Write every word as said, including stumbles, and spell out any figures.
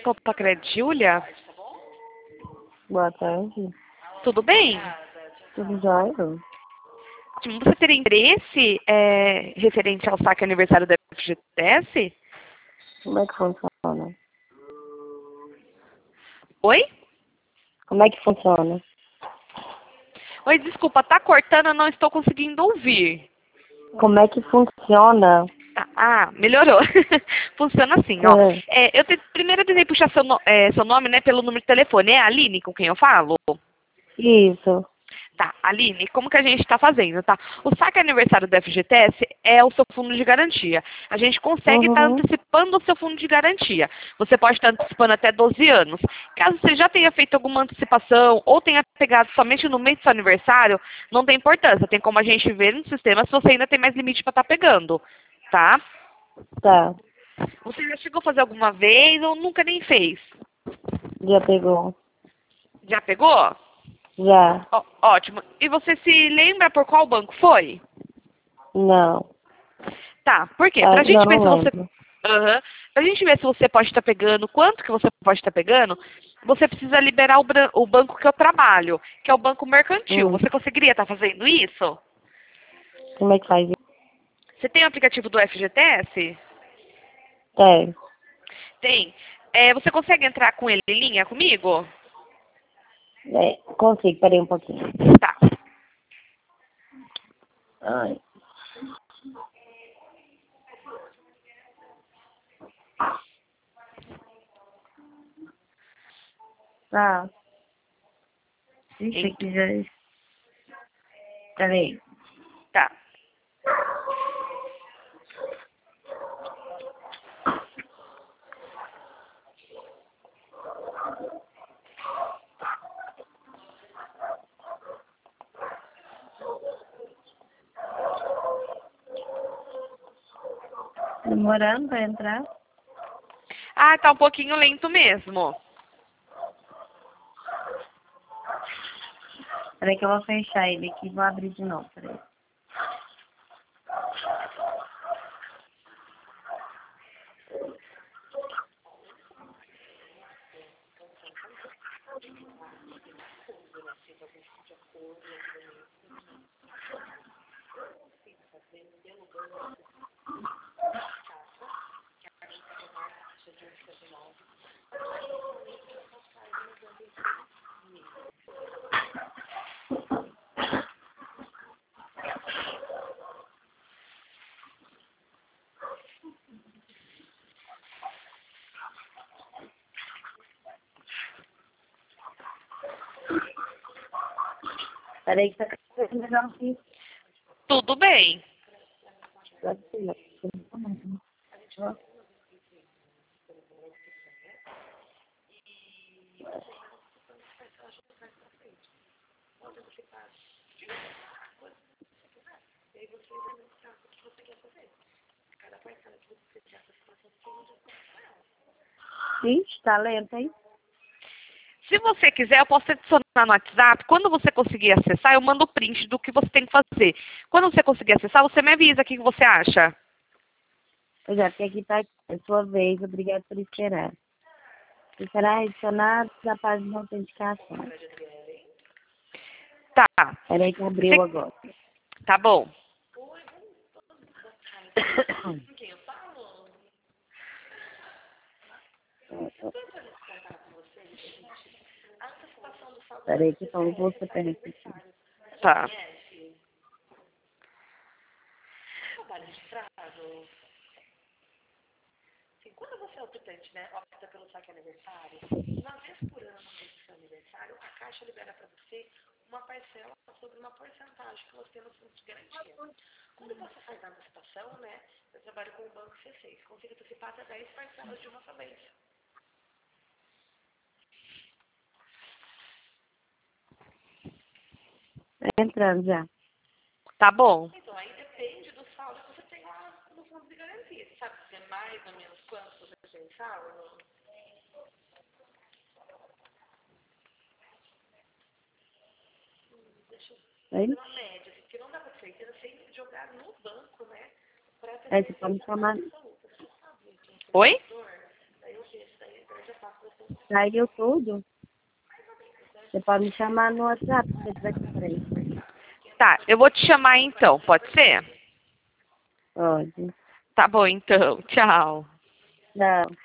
Copa Credit, Júlia? Boa tarde. Tudo bem? Tudo jóia? Ótimo. Você teria interesse é, referente ao saque aniversário da F G T S? Como é que funciona? Oi? Como é que funciona? Oi, desculpa, tá cortando, eu não estou conseguindo ouvir. Como é que funciona? Ah, ah, melhorou. Funciona assim, ó. É. É, eu te, primeiro eu tentei puxar seu, no, é, seu nome, né, pelo número de telefone. É a Aline com quem eu falo? Isso. Tá, Aline, como que a gente está fazendo, tá? O saque aniversário do F G T S é o seu fundo de garantia. A gente consegue estar Uhum. antecipando o seu fundo de garantia. Você pode estar antecipando até doze anos. Caso você já tenha feito alguma antecipação ou tenha pegado somente no mês do seu aniversário, não tem importância. Tem como a gente ver no sistema se você ainda tem mais limite para estar pegando, tá? Tá. Você já chegou a fazer alguma vez ou nunca nem fez? Já pegou? Já pegou? Já. Ó, ótimo. E você se lembra por qual banco foi? Não. Tá, por quê? Ah, Pra não, gente ver não se você. lembro. Aham. Pra gente ver se você pode estar pegando, quanto que você pode estar pegando, você precisa liberar o, bran- o banco que eu trabalho, que é o banco mercantil. Hum. Você conseguiria estar fazendo isso? Como é que faz isso? Você tem o aplicativo do F G T S? Tem. Tem. É, você consegue entrar com ele em linha comigo? É, consigo, peraí um pouquinho. Tá. Ai. Tá. Ixi, Ent- aqui já... Peraí. Tá. Demorando pra entrar? Ah, tá um pouquinho lento mesmo. Peraí que eu vou fechar ele aqui e vou abrir de novo, peraí. Peraí que tá carregando aqui. Tudo bem. Ixi, tá lento, hein? Se você quiser, eu posso te adicionar no WhatsApp. Quando você conseguir acessar, eu mando o print do que você tem que fazer. Quando você conseguir acessar, você me avisa o que que você acha. Pois é, porque aqui tá a sua vez, obrigado por esperar. Você será adicionado à página de autenticação. Tá. Peraí que abriu Você- agora. Tá bom. Peraí que então você pega aqui. Tá. Tá entrando já. Tá bom. Aí, aí você pode chamar. Oi? Saiu tudo. Você pode me chamar no WhatsApp se você tiver com pressa. Tá, eu vou te chamar então, pode ser? Pode. Tá bom então, tchau. Não.